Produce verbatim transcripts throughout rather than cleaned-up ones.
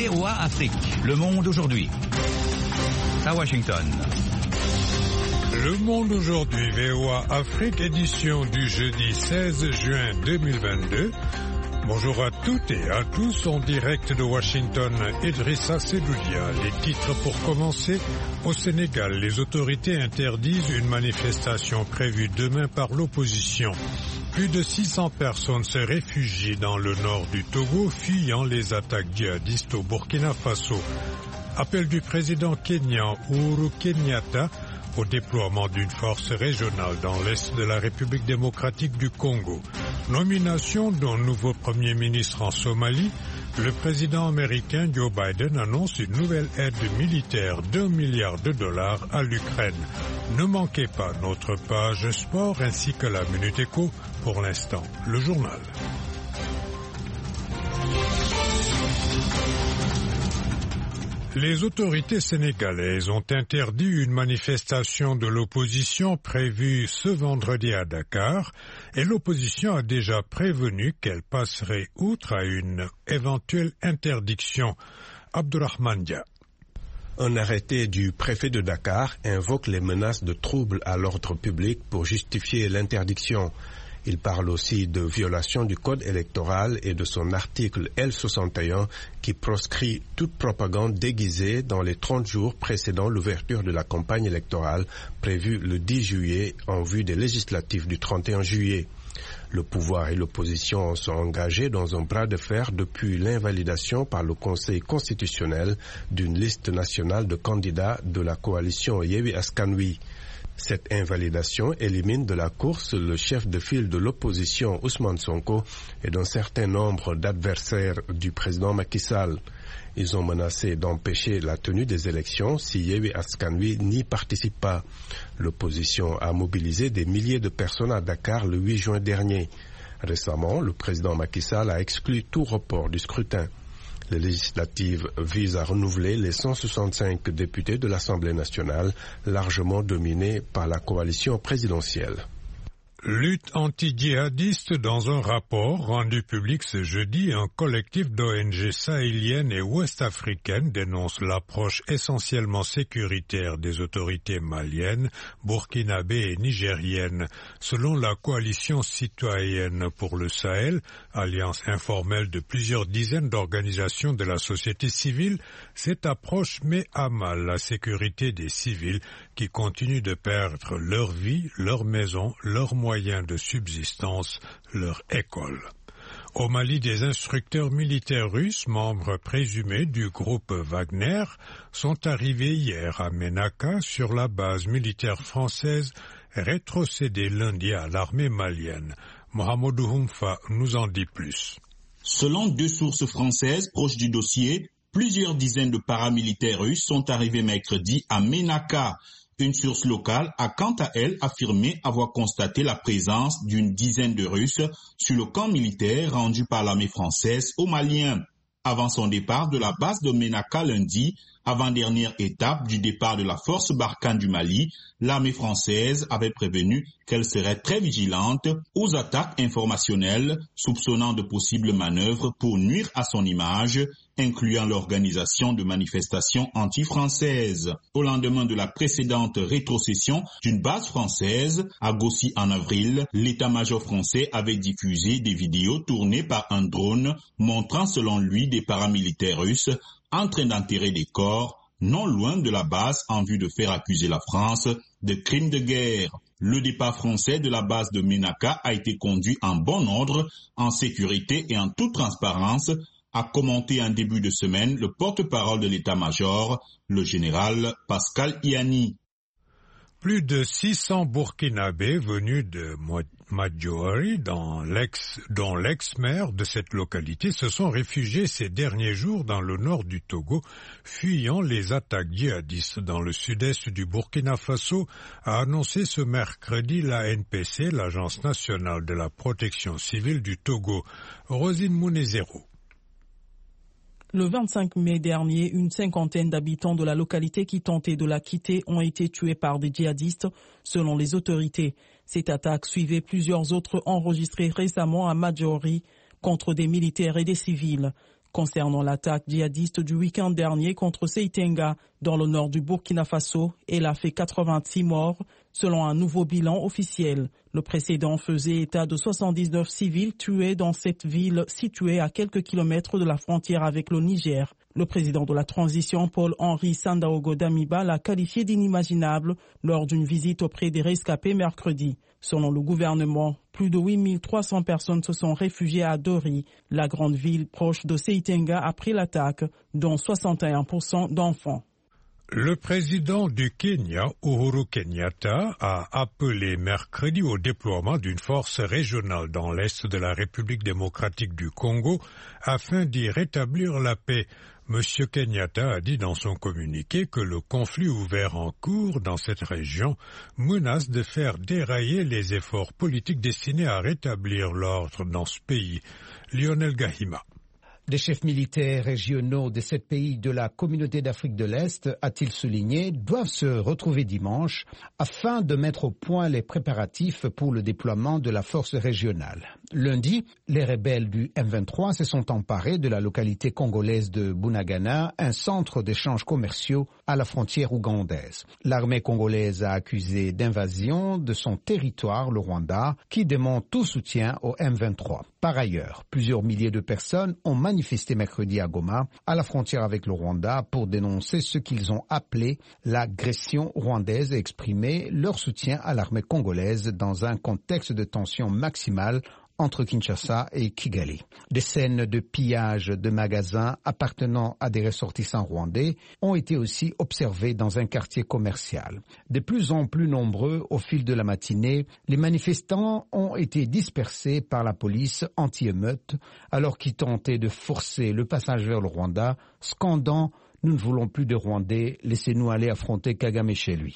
V O A Afrique, Le Monde aujourd'hui. À Washington. Le Monde aujourd'hui, V O A Afrique, édition du jeudi seize juin deux mille vingt-deux. Bonjour à toutes et à tous, en direct de Washington, Idrissa Sedoudia. Les titres pour commencer. Au Sénégal, les autorités interdisent une manifestation prévue demain par l'opposition. Plus de six cents personnes se réfugient dans le nord du Togo, fuyant les attaques djihadistes au Burkina Faso. Appel du président kenyan Uhuru Kenyatta au déploiement d'une force régionale dans l'est de la République démocratique du Congo. Nomination d'un nouveau Premier ministre en Somalie, le président américain Joe Biden annonce une nouvelle aide militaire d'un milliard de dollars à l'Ukraine. Ne manquez pas notre page sport ainsi que la Minute Éco. Pour l'instant, le journal. Les autorités sénégalaises ont interdit une manifestation de l'opposition prévue ce vendredi à Dakar et l'opposition a déjà prévenu qu'elle passerait outre à une éventuelle interdiction. Abdourahmane Dia. Un arrêté du préfet de Dakar invoque les menaces de troubles à l'ordre public pour justifier l'interdiction. Il parle aussi de violation du code électoral et de son article L soixante et un qui proscrit toute propagande déguisée dans les trente jours précédant l'ouverture de la campagne électorale prévue le dix juillet en vue des législatives du trente et un juillet. Le pouvoir et l'opposition sont engagés dans un bras de fer depuis l'invalidation par le Conseil constitutionnel d'une liste nationale de candidats de la coalition Yewwi Askan Wi. Cette invalidation élimine de la course le chef de file de l'opposition Ousmane Sonko et d'un certain nombre d'adversaires du président Macky Sall. Ils ont menacé d'empêcher la tenue des élections si Yewwi Askan Wi n'y participe pas. L'opposition a mobilisé des milliers de personnes à Dakar le huit juin dernier. Récemment, le président Macky Sall a exclu tout report du scrutin. Les législatives visent à renouveler les cent soixante-cinq députés de l'Assemblée nationale, largement dominés par la coalition présidentielle. Lutte anti-djihadiste. Dans un rapport rendu public ce jeudi, un collectif d'O N G sahéliennes et ouest-africaines dénonce l'approche essentiellement sécuritaire des autorités maliennes, burkinabées et nigériennes. Selon la coalition citoyenne pour le Sahel, alliance informelle de plusieurs dizaines d'organisations de la société civile, cette approche met à mal la sécurité des civils qui continuent de perdre leur vie, leur maison, leurs moyens de subsistance, leur école. Au Mali, des instructeurs militaires russes, membres présumés du groupe Wagner, sont arrivés hier à Ménaka sur la base militaire française rétrocédée lundi à l'armée malienne. Mohamedou Houmfa nous en dit plus. Selon deux sources françaises proches du dossier, plusieurs dizaines de paramilitaires russes sont arrivés mercredi à Ménaka. Une source locale a quant à elle affirmé avoir constaté la présence d'une dizaine de Russes sur le camp militaire rendu par l'armée française aux Maliens. Avant son départ de la base de Ménaka lundi, avant-dernière étape du départ de la force Barkhane du Mali, l'armée française avait prévenu qu'elle serait très vigilante aux attaques informationnelles soupçonnant de possibles manœuvres pour nuire à son image, incluant l'organisation de manifestations anti-françaises. Au lendemain de la précédente rétrocession d'une base française à Gossi en avril, l'état-major français avait diffusé des vidéos tournées par un drone montrant selon lui des paramilitaires russes en train d'enterrer des corps non loin de la base en vue de faire accuser la France de crimes de guerre. Le départ français de la base de Ménaka a été conduit en bon ordre, en sécurité et en toute transparence, a commenté en début de semaine le porte-parole de l'état-major, le général Pascal Iani. Plus de six cents Burkinabés venus de Madjouri, dans l'ex, dont l'ex-maire de cette localité, se sont réfugiés ces derniers jours dans le nord du Togo, fuyant les attaques djihadistes dans le sud-est du Burkina Faso, a annoncé ce mercredi la N P C, l'Agence nationale de la protection civile du Togo. Rosine Mounezero. Le vingt-cinq mai dernier, une cinquantaine d'habitants de la localité qui tentaient de la quitter ont été tués par des djihadistes, selon les autorités. Cette attaque suivait plusieurs autres enregistrées récemment à Madjouri contre des militaires et des civils. Concernant l'attaque djihadiste du week-end dernier contre Seitenga dans le nord du Burkina Faso, elle a fait quatre-vingt-six morts selon un nouveau bilan officiel. Le précédent faisait état de soixante-dix-neuf civils tués dans cette ville située à quelques kilomètres de la frontière avec le Niger. Le président de la transition, Paul-Henri Sandaogo Damiba, l'a qualifié d'inimaginable lors d'une visite auprès des rescapés mercredi. Selon le gouvernement, plus de huit mille trois cents personnes se sont réfugiées à Dori, la grande ville proche de Seitenga après l'attaque, dont soixante et un pour cent d'enfants. Le président du Kenya, Uhuru Kenyatta, a appelé mercredi au déploiement d'une force régionale dans l'est de la République démocratique du Congo afin d'y rétablir la paix. Monsieur Kenyatta a dit dans son communiqué que le conflit ouvert en cours dans cette région menace de faire dérailler les efforts politiques destinés à rétablir l'ordre dans ce pays. Lionel Gahima. Des chefs militaires régionaux de sept pays de la communauté d'Afrique de l'Est, a-t-il souligné, doivent se retrouver dimanche afin de mettre au point les préparatifs pour le déploiement de la force régionale. Lundi, les rebelles du M vingt-trois se sont emparés de la localité congolaise de Bunagana, un centre d'échanges commerciaux à la frontière ougandaise. L'armée congolaise a accusé d'invasion de son territoire, le Rwanda, qui demande tout soutien au M vingt-trois. Par ailleurs, plusieurs milliers de personnes ont manifesté mercredi à Goma, à la frontière avec le Rwanda, pour dénoncer ce qu'ils ont appelé l'agression rwandaise et exprimer leur soutien à l'armée congolaise dans un contexte de tension maximale entre Kinshasa et Kigali. Des scènes de pillage de magasins appartenant à des ressortissants rwandais ont été aussi observées dans un quartier commercial. De plus en plus nombreux au fil de la matinée, les manifestants ont été dispersés par la police anti-émeute alors qu'ils tentaient de forcer le passage vers le Rwanda, scandant « Nous ne voulons plus de Rwandais, laissez-nous aller affronter Kagame chez lui ».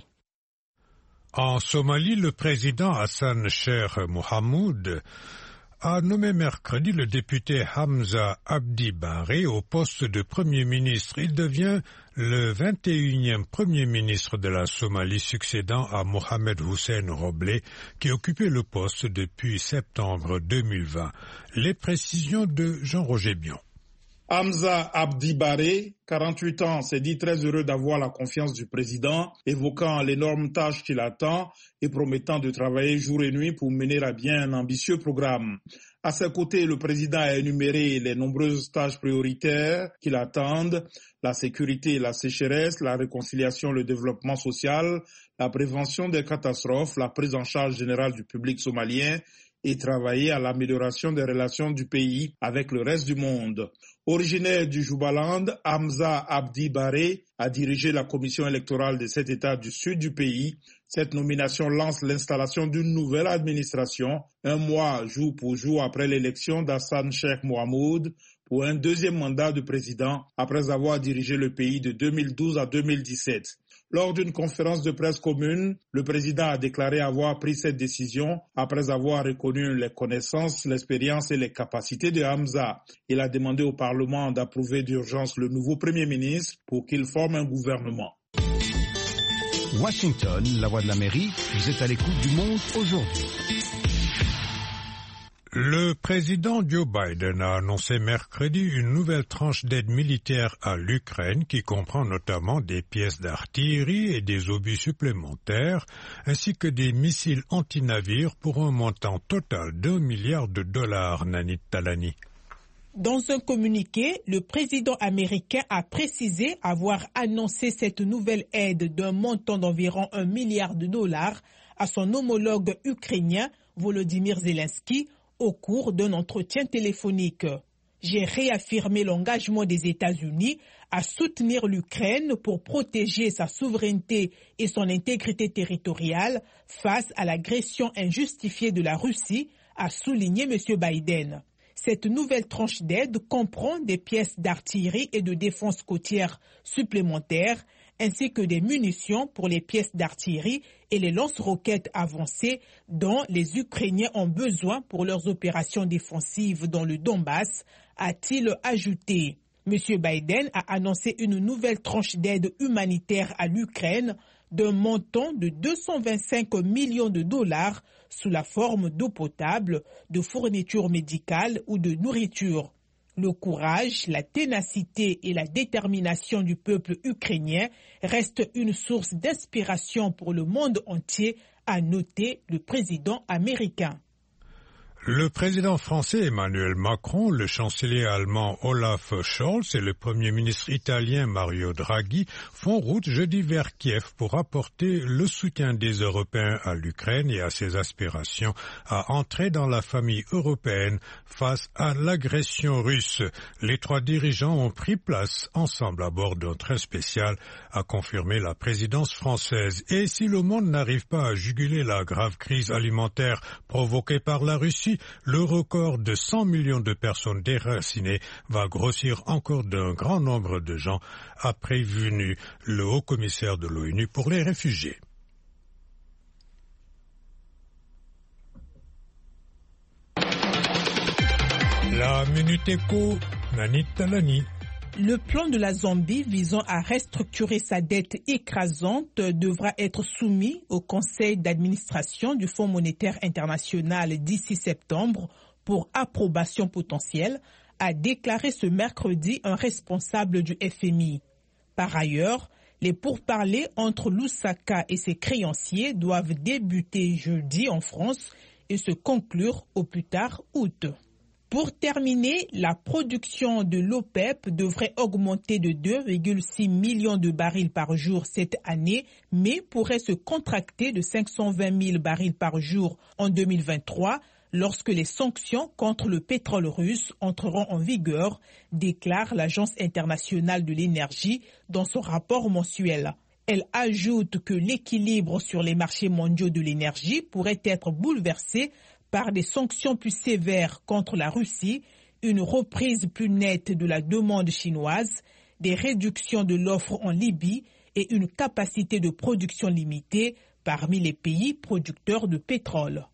En Somalie, le président Hassan Sheikh Mohamud a nommé mercredi le député Hamza Abdi Barre au poste de Premier ministre. Il devient le vingt et unième Premier ministre de la Somalie, succédant à Mohamed Hussein Roble, qui occupait le poste depuis septembre deux mille vingt. Les précisions de Jean-Roger Bion. Hamza Abdi Barre, quarante-huit ans, s'est dit très heureux d'avoir la confiance du président, évoquant l'énorme tâche qui l'attend et promettant de travailler jour et nuit pour mener à bien un ambitieux programme. À ses côtés, le président a énuméré les nombreuses tâches prioritaires qui l'attendent, la sécurité et la sécheresse, la réconciliation, le développement social, la prévention des catastrophes, la prise en charge générale du public somalien et travailler à l'amélioration des relations du pays avec le reste du monde. Originaire du Jubaland, Hamza Abdi Barre a dirigé la commission électorale de cet État du sud du pays. Cette nomination lance l'installation d'une nouvelle administration, un mois jour pour jour après l'élection d'Hassan Sheikh Mohamud pour un deuxième mandat de président après avoir dirigé le pays de deux mille douze à deux mille dix-sept. Lors d'une conférence de presse commune, le président a déclaré avoir pris cette décision après avoir reconnu les connaissances, l'expérience et les capacités de Hamza. Il a demandé au Parlement d'approuver d'urgence le nouveau Premier ministre pour qu'il forme un gouvernement. Washington, la voix de l'Amérique, vous êtes à l'écoute du Monde aujourd'hui. Le président Joe Biden a annoncé mercredi une nouvelle tranche d'aide militaire à l'Ukraine qui comprend notamment des pièces d'artillerie et des obus supplémentaires ainsi que des missiles anti-navires pour un montant total d'un milliard de dollars, Nanit Talani. Dans un communiqué, le président américain a précisé avoir annoncé cette nouvelle aide d'un montant d'environ un milliard de dollars à son homologue ukrainien Volodymyr Zelensky au cours d'un entretien téléphonique. J'ai réaffirmé l'engagement des États-Unis à soutenir l'Ukraine pour protéger sa souveraineté et son intégrité territoriale face à l'agression injustifiée de la Russie, a souligné M. Biden. Cette nouvelle tranche d'aide comprend des pièces d'artillerie et de défense côtière supplémentaires, ainsi que des munitions pour les pièces d'artillerie et les lance-roquettes avancées dont les Ukrainiens ont besoin pour leurs opérations défensives dans le Donbass, a-t-il ajouté. M. Biden a annoncé une nouvelle tranche d'aide humanitaire à l'Ukraine d'un montant de deux cent vingt-cinq millions de dollars sous la forme d'eau potable, de fournitures médicales ou de nourriture. Le courage, la ténacité et la détermination du peuple ukrainien restent une source d'inspiration pour le monde entier, a noté le président américain. Le président français Emmanuel Macron, le chancelier allemand Olaf Scholz et le premier ministre italien Mario Draghi font route jeudi vers Kiev pour apporter le soutien des Européens à l'Ukraine et à ses aspirations à entrer dans la famille européenne face à l'agression russe. Les trois dirigeants ont pris place ensemble à bord d'un train spécial, a confirmé la présidence française. Et si le monde n'arrive pas à juguler la grave crise alimentaire provoquée par la Russie, le record de cent millions de personnes déracinées va grossir encore d'un grand nombre de gens, a prévenu le haut-commissaire de l'ONU pour les réfugiés. La Minute Éco, Nanit Talani. Le plan de la Zambie visant à restructurer sa dette écrasante devra être soumis au conseil d'administration du Fonds monétaire international d'ici septembre pour approbation potentielle, a déclaré ce mercredi un responsable du F M I. Par ailleurs, les pourparlers entre Lusaka et ses créanciers doivent débuter jeudi en France et se conclure au plus tard août. Pour terminer, la production de l'OPEP devrait augmenter de deux virgule six millions de barils par jour cette année, mais pourrait se contracter de cinq cent vingt mille barils par jour en deux mille vingt-trois lorsque les sanctions contre le pétrole russe entreront en vigueur, déclare l'Agence internationale de l'énergie dans son rapport mensuel. Elle ajoute que l'équilibre sur les marchés mondiaux de l'énergie pourrait être bouleversé par des sanctions plus sévères contre la Russie, une reprise plus nette de la demande chinoise, des réductions de l'offre en Libye et une capacité de production limitée parmi les pays producteurs de pétrole.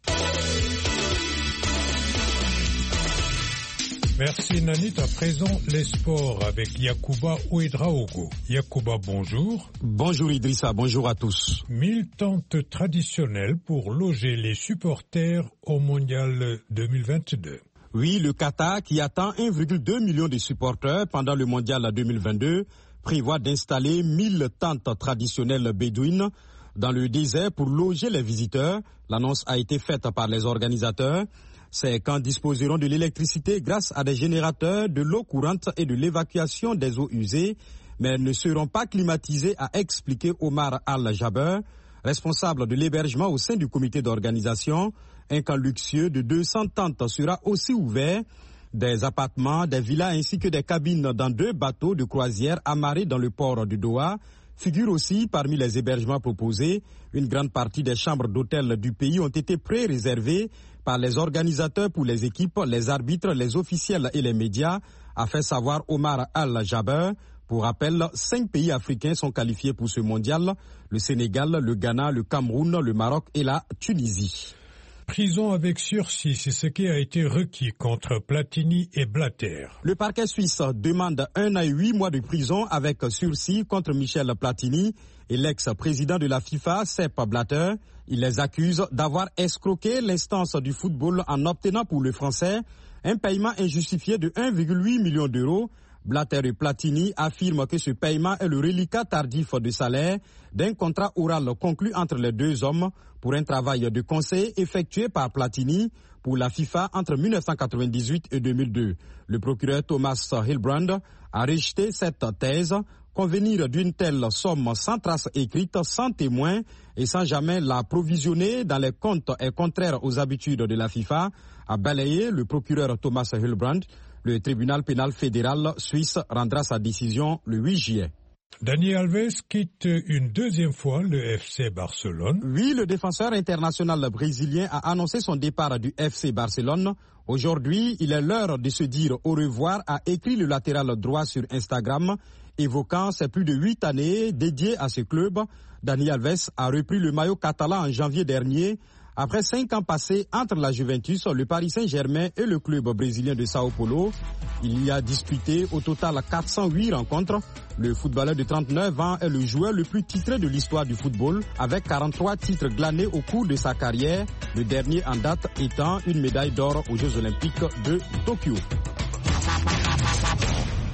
Merci Nanit. À présent, les sports avec Yacouba Ouedraogo. Yacouba, bonjour. Bonjour Idrissa, bonjour à tous. Mille tentes traditionnelles pour loger les supporters au Mondial deux mille vingt-deux. Oui, le Qatar, qui attend un virgule deux million de supporters pendant le Mondial deux mille vingt-deux, prévoit d'installer mille tentes traditionnelles bédouines dans le désert pour loger les visiteurs. L'annonce a été faite par les organisateurs. Ces camps disposeront de l'électricité grâce à des générateurs, de l'eau courante et de l'évacuation des eaux usées, mais ne seront pas climatisés, a expliqué Omar Al-Jaber, responsable de l'hébergement au sein du comité d'organisation. Un camp luxueux de deux cents tentes sera aussi ouvert. Des appartements, des villas ainsi que des cabines dans deux bateaux de croisière amarrés dans le port de Doha figurent aussi parmi les hébergements proposés. Une grande partie des chambres d'hôtel du pays ont été pré-réservées par les organisateurs pour les équipes, les arbitres, les officiels et les médias, a fait savoir Omar Al-Jaber. Pour rappel, cinq pays africains sont qualifiés pour ce mondial: le Sénégal, le Ghana, le Cameroun, le Maroc et la Tunisie. Prison avec sursis, c'est ce qui a été requis contre Platini et Blatter. Le parquet suisse demande un à huit mois de prison avec sursis contre Michel Platini et l'ex-président de la FIFA, Sepp Blatter. Il les accuse d'avoir escroqué l'instance du football en obtenant pour le Français un paiement injustifié de un virgule huit million d'euros. Blatter et Platini affirment que ce paiement est le reliquat tardif de salaire d'un contrat oral conclu entre les deux hommes pour un travail de conseil effectué par Platini pour la FIFA entre mille neuf cent quatre-vingt-dix-huit et deux mille deux. Le procureur Thomas Hilbrand a rejeté cette thèse. Convenir d'une telle somme sans trace écrite, sans témoin et sans jamais la provisionner dans les comptes est contraire aux habitudes de la FIFA, a balayé le procureur Thomas Hilbrand. Le tribunal pénal fédéral suisse rendra sa décision le huit juillet. Dani Alves quitte une deuxième fois le F C Barcelone. Oui, le défenseur international brésilien a annoncé son départ du F C Barcelone. Aujourd'hui, il est l'heure de se dire au revoir, a écrit le latéral droit sur Instagram, évoquant ses plus de huit années dédiées à ce club. Dani Alves a repris le maillot catalan en janvier dernier, après cinq ans passés entre la Juventus, le Paris Saint-Germain et le club brésilien de Sao Paulo. Il y a disputé au total quatre cent huit rencontres. Le footballeur de trente-neuf ans est le joueur le plus titré de l'histoire du football, avec quarante-trois titres glanés au cours de sa carrière, le dernier en date étant une médaille d'or aux Jeux Olympiques de Tokyo.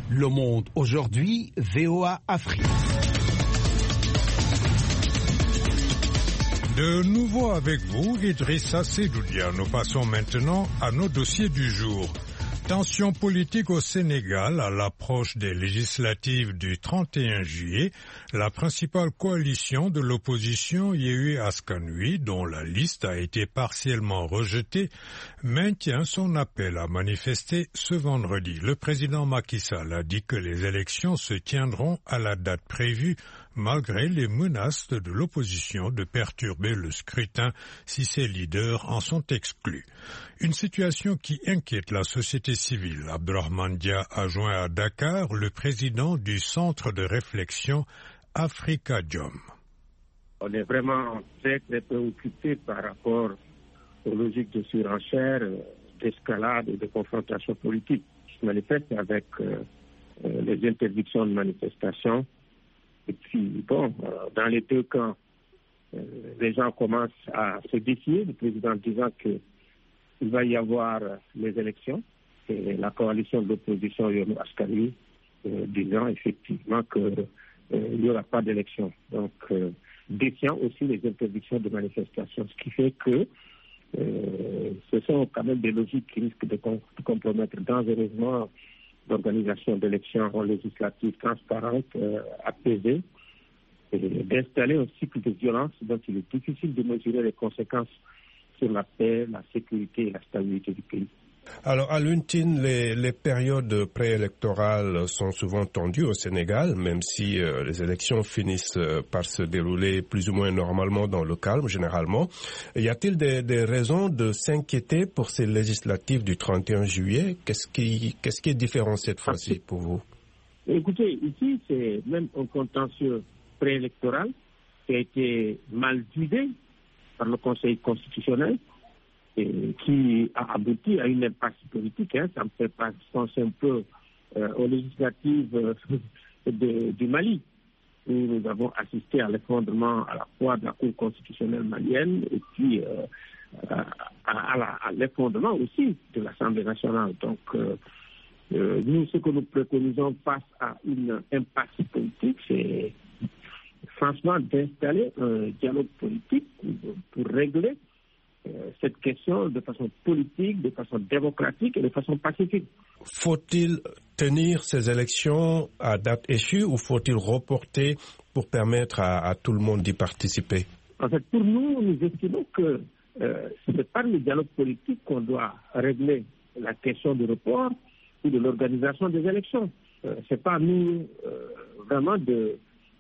Le Monde aujourd'hui, V O A Afrique. De nouveau avec vous, Idrissa Seydoudia. Nous passons maintenant à nos dossiers du jour. Tension politique au Sénégal à l'approche des législatives du trente et un juillet. La principale coalition de l'opposition Yewwi Askan Wi, dont la liste a été partiellement rejetée, maintient son appel à manifester ce vendredi. Le président Macky Sall a dit que les élections se tiendront à la date prévue malgré les menaces de l'opposition de perturber le scrutin si ses leaders en sont exclus. Une situation qui inquiète la société civile. Abdourahmane Dia a joint à Dakar le président du centre de réflexion Afrikajom. On est vraiment très très préoccupé par rapport aux logiques de surenchère, d'escalade et de confrontation politique qui se manifestent avec euh, les interdictions de manifestation. Et puis, bon, euh, dans les deux camps, euh, les gens commencent à se défier, le président disant qu'il va y avoir euh, les élections, et la coalition de l'opposition Yewwi Askan Wi euh, disant effectivement qu'il euh, n'y aura pas d'élection. Donc, euh, défiant aussi les interdictions de manifestation, ce qui fait que euh, ce sont quand même des logiques qui risquent de, com- de compromettre dangereusement l'organisation d'élections législatives transparentes, euh, apaisées, et d'installer un cycle de violence dont il est difficile de mesurer les conséquences sur la paix, la sécurité et la stabilité du pays. Alors, à l'U N T I N, les, les périodes préélectorales sont souvent tendues au Sénégal, même si euh, les élections finissent euh, par se dérouler plus ou moins normalement dans le calme, généralement. Y a-t-il des, des raisons de s'inquiéter pour ces législatives du trente et un juillet? Qu'est-ce qui, qu'est-ce qui est différent cette fois-ci pour vous? Écoutez, ici, c'est même un contentieux préélectoral qui a été mal guidé par le Conseil constitutionnel, et qui a abouti à une impasse politique. Hein. Ça me fait penser un peu euh, aux législatives euh, de, du Mali, où nous avons assisté à l'effondrement à la fois de la Cour constitutionnelle malienne et puis euh, à, à, la, à l'effondrement aussi de l'Assemblée nationale. Donc, euh, euh, nous, ce que nous préconisons face à une impasse politique, c'est franchement d'installer un dialogue politique pour, pour régler cette question de façon politique, de façon démocratique et de façon pacifique. Faut-il tenir ces élections à date échue ou faut-il reporter pour permettre à, à tout le monde d'y participer? En fait, pour nous, nous estimons que euh, c'est par le dialogue politique qu'on doit régler la question du report ou de l'organisation des élections. Euh, c'est pas à nous euh, vraiment de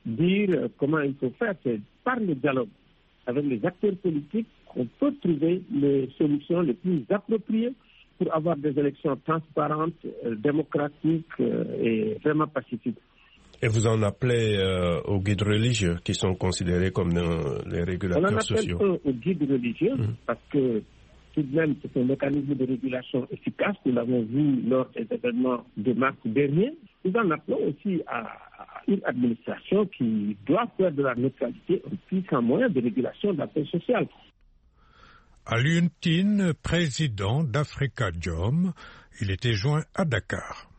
dire comment il faut faire, c'est par le dialogue avec les acteurs politiques qu'on peut trouver les solutions les plus appropriées pour avoir des élections transparentes, euh, démocratiques euh, et vraiment pacifiques. Et vous en appelez euh, aux guides religieux qui sont considérés comme euh, les régulateurs sociaux? On en appelle un aux guides religieux mmh. parce que tout de même c'est un mécanisme de régulation efficace. Nous l'avons vu lors des événements de mars dernier. Nous en appelons aussi à, à une administration qui doit faire de la neutralité un puissant moyen de régulation de la paix sociale. À l'U N T I N, président d'Afrikajom, il était joint à Dakar.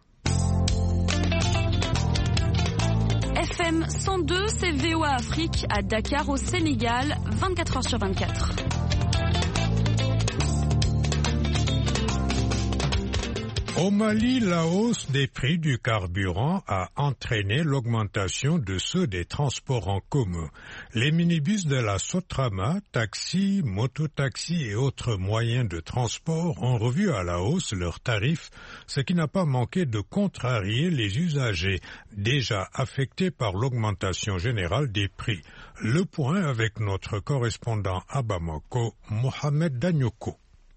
F M cent deux, c'est V O A Afrique à Dakar au Sénégal, vingt-quatre heures sur vingt-quatre. Au Mali, la hausse des prix du carburant a entraîné l'augmentation de ceux des transports en commun. Les minibus de la Sotrama, taxis, mototaxis et autres moyens de transport ont revu à la hausse leurs tarifs, ce qui n'a pas manqué de contrarier les usagers, déjà affectés par l'augmentation générale des prix. Le point avec notre correspondant à Bamako, Mohamed Danyoko.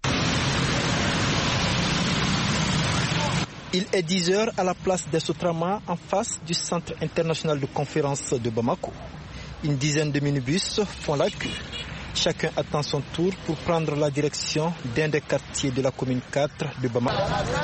Il est dix heures à la place des Sotrama en face du Centre international de conférence de Bamako. Une dizaine de minibus font la queue. Chacun attend son tour pour prendre la direction d'un des quartiers de la commune quatre de Bamako.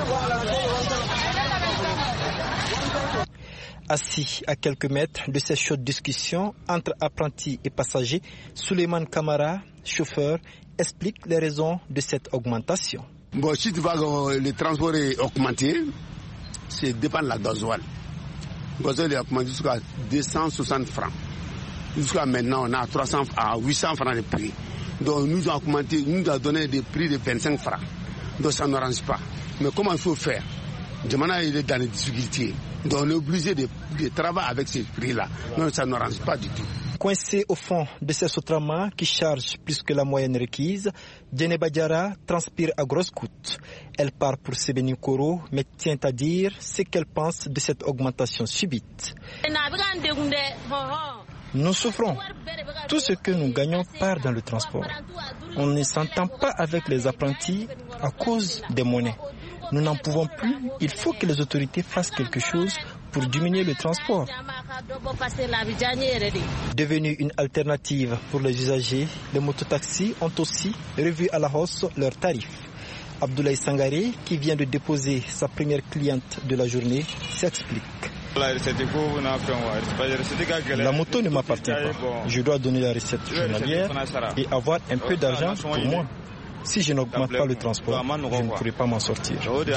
Assis à quelques mètres de ces chaudes discussions entre apprentis et passagers, Souleymane Kamara, chauffeur, explique les raisons de cette augmentation. Bon, si tu vois que le transport est augmenté, ça dépend de la gasoil. Le gasoil a augmenté jusqu'à deux cent soixante francs. Jusqu'à maintenant, on a trois cents à huit cents francs de prix. Donc nous avons augmenté, nous avons donné des prix de vingt-cinq francs. Donc ça n'arrange pas. Mais comment il faut faire? Demain, il est dans les difficultés. Donc on est obligé de, de travailler avec ces prix-là. Donc ça n'arrange pas du tout. Coincé au fond de ces Sotrama qui chargent plus que la moyenne requise, Djeneba Diarra transpire à grosses gouttes. Elle part pour Sébenikoro, mais tient à dire ce qu'elle pense de cette augmentation subite. Nous souffrons. Tout ce que nous gagnons part dans le transport. On ne s'entend pas avec les apprentis à cause des monnaies. Nous n'en pouvons plus. Il faut que les autorités fassent quelque chose pour diminuer le transport. Devenu une alternative pour les usagers, les mototaxis ont aussi revu à la hausse leurs tarifs. Abdoulaye Sangaré, qui vient de déposer sa première cliente de la journée, s'explique. La moto ne m'appartient pas. Je dois donner la recette journalière et avoir un peu d'argent pour moi. Si je n'augmente pas le transport, je ne pourrai pas m'en sortir.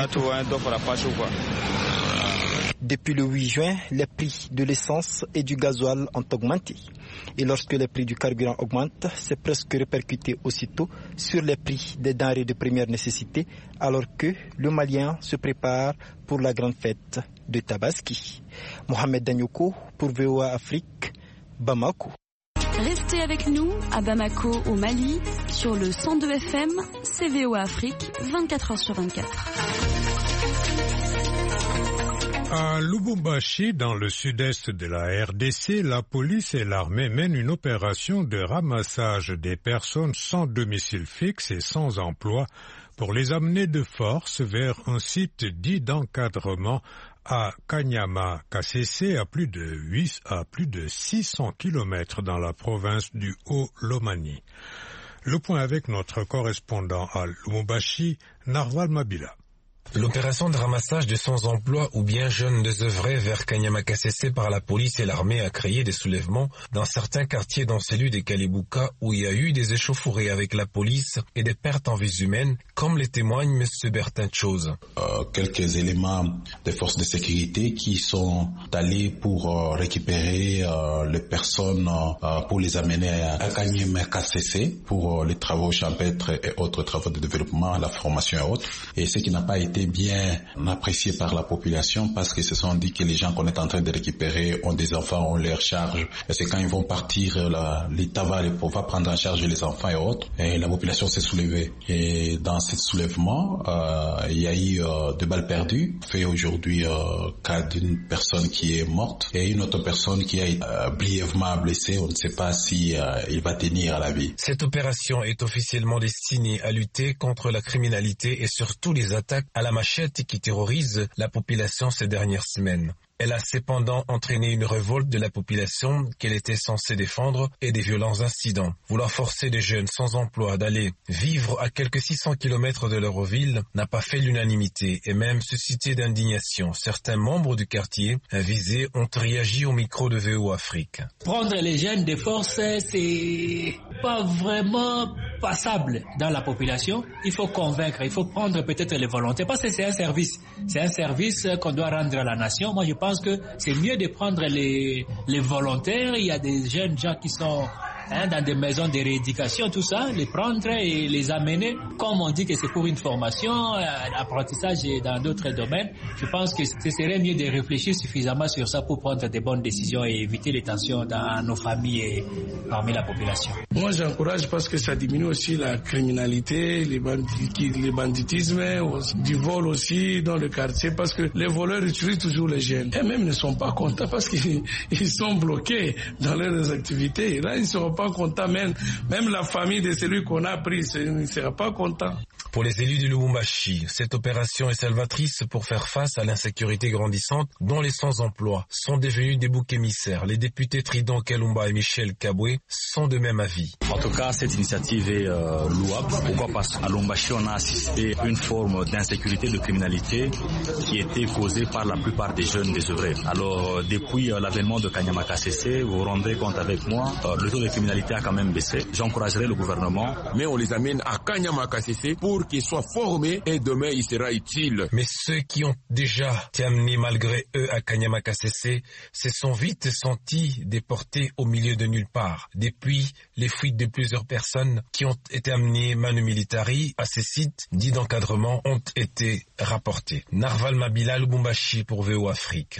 Depuis le huit juin, les prix de l'essence et du gasoil ont augmenté. Et lorsque les prix du carburant augmentent, c'est presque répercuté aussitôt sur les prix des denrées de première nécessité, alors que le Malien se prépare pour la grande fête de Tabaski. Mohamed Danyoko pour V O A Afrique, Bamako. Restez avec nous à Bamako au Mali sur le cent deux F M, C V O A Afrique, vingt-quatre heures sur vingt-quatre. À Lubumbashi, dans le sud-est de la R D C, la police et l'armée mènent une opération de ramassage des personnes sans domicile fixe et sans emploi pour les amener de force vers un site dit d'encadrement à Kanyama Kasese, à plus de huit, à plus de six cents kilomètres dans la province du Haut-Lomani. Le point avec notre correspondant à Lubumbashi, Narval Mabila. L'opération de ramassage de sans-emploi ou bien jeunes désœuvrés vers Kanyama Kasese par la police et l'armée a créé des soulèvements dans certains quartiers dans celui de Kalibuka où il y a eu des échauffourées avec la police et des pertes en vies humaines, comme le témoigne M. Bertin Chose. Euh, quelques éléments des forces de sécurité qui sont allés pour euh, récupérer euh, les personnes euh, pour les amener à Kanyama Kasese pour euh, les travaux champêtres et autres travaux de développement, la formation et autres. Et ce qui n'a pas été bien apprécié par la population parce qu'ils se sont dit que les gens qu'on est en train de récupérer ont des enfants, ont leur charge. Et c'est quand ils vont partir, l'État va, va prendre en charge les enfants et autres. Et la population s'est soulevée. Et dans ce soulèvement, euh, il y a eu euh, deux balles perdues. Fait aujourd'hui euh, cas d'une personne qui est morte et une autre personne qui a été euh, brièvement blessée. On ne sait pas si euh, il va tenir à la vie. Cette opération est officiellement destinée à lutter contre la criminalité et surtout les attaques à la machette qui terrorise la population ces dernières semaines. Elle a cependant entraîné une révolte de la population qu'elle était censée défendre et des violents incidents. Vouloir forcer des jeunes sans emploi d'aller vivre à quelques six cents kilomètres de leur ville n'a pas fait l'unanimité et même suscité d'indignation. Certains membres du quartier visés ont réagi au micro de V O Afrique. Prendre les jeunes de force, c'est pas vraiment passable dans la population. Il faut convaincre, il faut prendre peut-être les volontaires parce que c'est un service. C'est un service qu'on doit rendre à la nation. Moi, je pense que c'est mieux de prendre les, les volontaires. Il y a des jeunes gens qui sont hein, dans des maisons de rééducation, tout ça, les prendre et les amener. Comme on dit que c'est pour une formation, l'apprentissage dans d'autres domaines, je pense que ce serait mieux de réfléchir suffisamment sur ça pour prendre des bonnes décisions et éviter les tensions dans nos familles et parmi la population. Moi, j'encourage parce que ça diminue aussi la criminalité, les bandit, les banditismes, du vol aussi dans le quartier parce que les voleurs utilisent toujours les jeunes. Et même ne sont pas contents parce qu'ils ils sont bloqués dans leurs activités. Là, ils ne seront pas contents. Même, même la famille de celui qu'on a pris ne sera pas content. Pour les élus du Lubumbashi, cette opération est salvatrice pour faire face à l'insécurité grandissante dont les sans-emploi sont devenus des boucs émissaires. Les députés Tridon Kalumba et Michel Kabwe sont de même avis. En tout cas, cette initiative est euh, louable. Pourquoi? Parce qu'à Lubumbashi, on a assisté à une forme d'insécurité, de criminalité qui était causée par la plupart des jeunes désœuvrés. Alors, euh, depuis euh, l'avènement de Kanyama Kasese, vous vous rendrez compte avec moi, euh, le taux de criminalité a quand même baissé. J'encouragerai le gouvernement. Mais on les amène à Kanyama Kasese pour pour qu'il soit formé et demain il sera utile. Mais ceux qui ont déjà été amenés malgré eux à Kanyama-Kasese se sont vite sentis déportés au milieu de nulle part. Depuis les fuites de plusieurs personnes qui ont été amenées manu militari à ces sites dits d'encadrement ont été rapportés. Narval Mabila, Lubumbashi pour V O Afrique.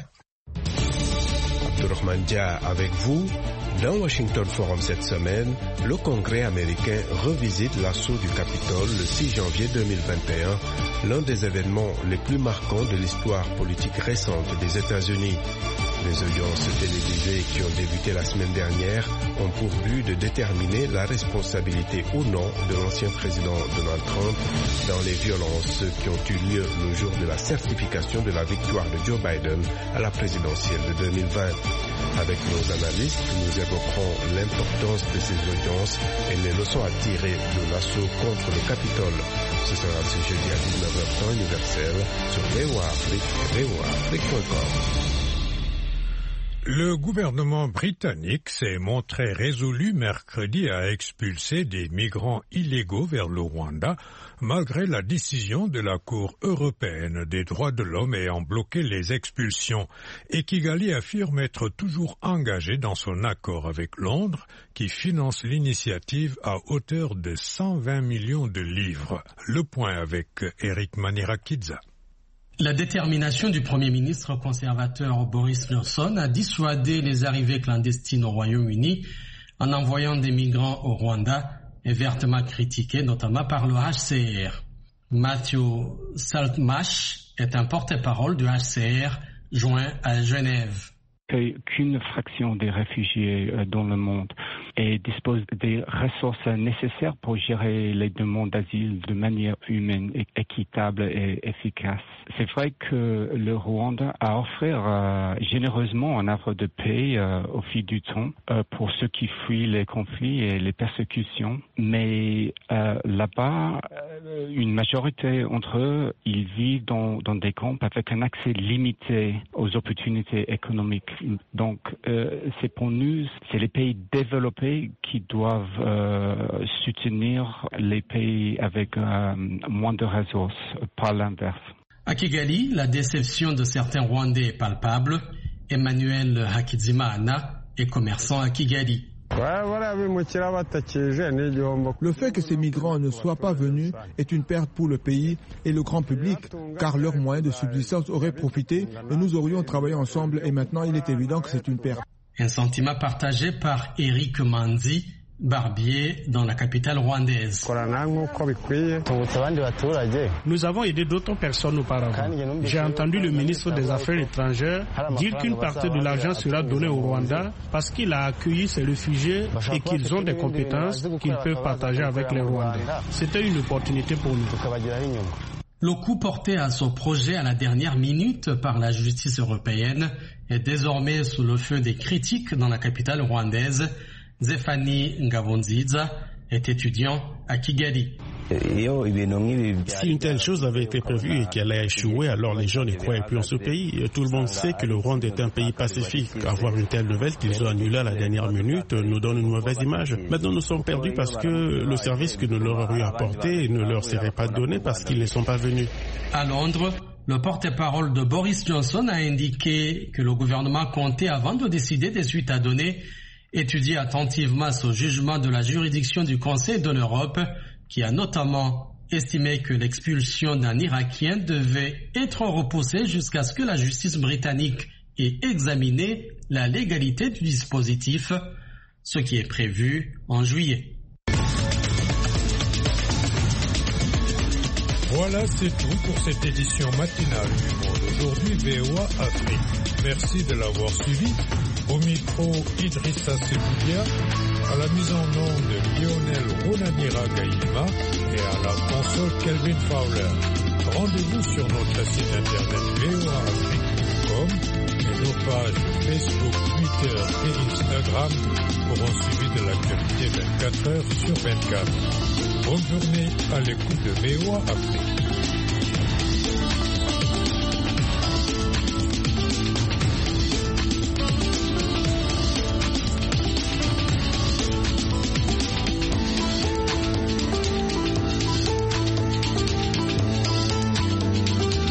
Abdurrahman Dia avec vous. Dans Washington Forum cette semaine, le Congrès américain revisite l'assaut du Capitole le six janvier deux mille vingt et un, l'un des événements les plus marquants de l'histoire politique récente des États-Unis. Les audiences télévisées qui ont débuté la semaine dernière ont pour but de déterminer la responsabilité ou non de l'ancien président Donald Trump dans les violences qui ont eu lieu le jour de la certification de la victoire de Joe Biden à la présidentielle de deux mille vingt. Avec nos analystes, nous évoquerons l'importance de ces audiences et les leçons à tirer de l'assaut contre le Capitole. Ce sera ce jeudi à dix-neuf heures temps universel sur V O A Afrique et V O A Afrique point com. Le gouvernement britannique s'est montré résolu mercredi à expulser des migrants illégaux vers le Rwanda, malgré la décision de la Cour européenne des droits de l'homme ayant bloqué les expulsions. Et Kigali affirme être toujours engagé dans son accord avec Londres, qui finance l'initiative à hauteur de cent vingt millions de livres. Le point avec Eric Manirakidza. La détermination du Premier ministre conservateur Boris Johnson a dissuadé les arrivées clandestines au Royaume-Uni en envoyant des migrants au Rwanda est vertement critiqué, notamment par le H C R. Matthew Saltmarsh est un porte-parole du H C R joint à Genève. Qu'une fraction des réfugiés dans le monde et dispose des ressources nécessaires pour gérer les demandes d'asile de manière humaine, équitable et efficace. C'est vrai que le Rwanda a offert euh, généreusement un offre de paix euh, au fil du temps euh, pour ceux qui fuient les conflits et les persécutions. Mais euh, là-bas, euh, une majorité d'entre eux, ils vivent dans, dans des camps avec un accès limité aux opportunités économiques. Donc, euh, c'est pour nous, c'est les pays développés qui doivent euh, soutenir les pays avec euh, moins de ressources, pas l'inverse. À Kigali, la déception de certains Rwandais est palpable. Emmanuel Hakizimana est commerçant à Kigali. Le fait que ces migrants ne soient pas venus est une perte pour le pays et le grand public, car leurs moyens de subsistance auraient profité et nous aurions travaillé ensemble et maintenant il est évident que c'est une perte. Un sentiment partagé par Eric Manzi, barbier dans la capitale rwandaise. Nous avons aidé d'autres personnes auparavant. J'ai entendu le ministre des Affaires étrangères dire qu'une partie de l'argent sera donnée au Rwanda parce qu'il a accueilli ces réfugiés et qu'ils ont des compétences qu'ils peuvent partager avec les Rwandais. C'était une opportunité pour nous. Le coup porté à ce projet à la dernière minute par la justice européenne est désormais sous le feu des critiques dans la capitale rwandaise. Zéphanie Ngabonziza est étudiant à Kigali. Si une telle chose avait été prévue et qu'elle a échoué, alors les gens ne croyaient plus en ce pays. Tout le monde sait que le Rwanda est un pays pacifique. Avoir une telle nouvelle qu'ils ont annulée à la dernière minute nous donne une mauvaise image. Maintenant, nous sommes perdus parce que le service que nous leur aurions apporté ne leur serait pas donné parce qu'ils ne sont pas venus. À Londres, le porte-parole de Boris Johnson a indiqué que le gouvernement comptait, avant de décider des suites à donner, étudier attentivement ce jugement de la juridiction du Conseil de l'Europe qui a notamment estimé que l'expulsion d'un Irakien devait être repoussée jusqu'à ce que la justice britannique ait examiné la légalité du dispositif, ce qui est prévu en juillet. Voilà, c'est tout pour cette édition matinale du Monde Aujourd'hui V O A Afrique. Merci de l'avoir suivi. Au micro, Idrissa Seboudia, à la mise en onde Lionel Ronamira Gaïma et à la console Kelvin Fowler. Rendez-vous sur notre site internet V O A Afrique point com et nos pages Facebook, Twitter et Instagram pour un suivi de l'actualité vingt-quatre heures sur vingt-quatre. Bonne journée à l'écoute de V O A Afrique.